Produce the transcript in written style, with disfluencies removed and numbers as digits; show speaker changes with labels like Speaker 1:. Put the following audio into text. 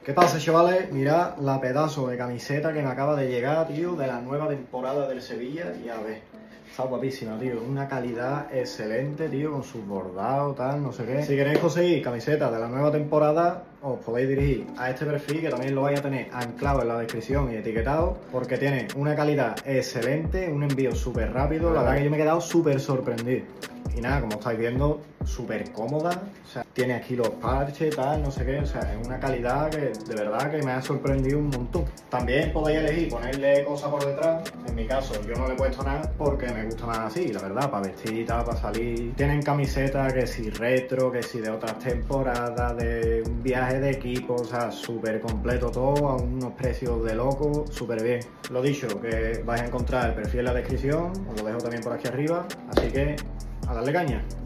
Speaker 1: ¿Qué pasa, chavales? Mirad la pedazo de camiseta que me acaba de llegar, tío, de la nueva temporada del Sevilla. Y a ver, está guapísima, tío. Una calidad excelente, tío, con sus bordados, tal, no sé qué. Si queréis conseguir camisetas de la nueva temporada, os podéis dirigir a este perfil, que también lo vais a tener anclado en la descripción y etiquetado, porque tiene una calidad excelente, un envío súper rápido. La verdad que yo me he quedado súper sorprendido. Y nada, como estáis viendo, súper cómoda, o sea, tiene aquí los parches, tal, no sé qué, o sea, es una calidad que de verdad que me ha sorprendido un montón. También podéis elegir ponerle cosas por detrás, en mi caso yo no le he puesto nada porque me gusta más así, la verdad, para vestir y tal, para salir. Tienen camisetas que si retro, que si de otras temporadas, de un viaje de equipo, o sea, súper completo todo, a unos precios de loco, súper bien. Lo dicho, que vais a encontrar el perfil en la descripción, os lo dejo también por aquí arriba, así que a darle caña.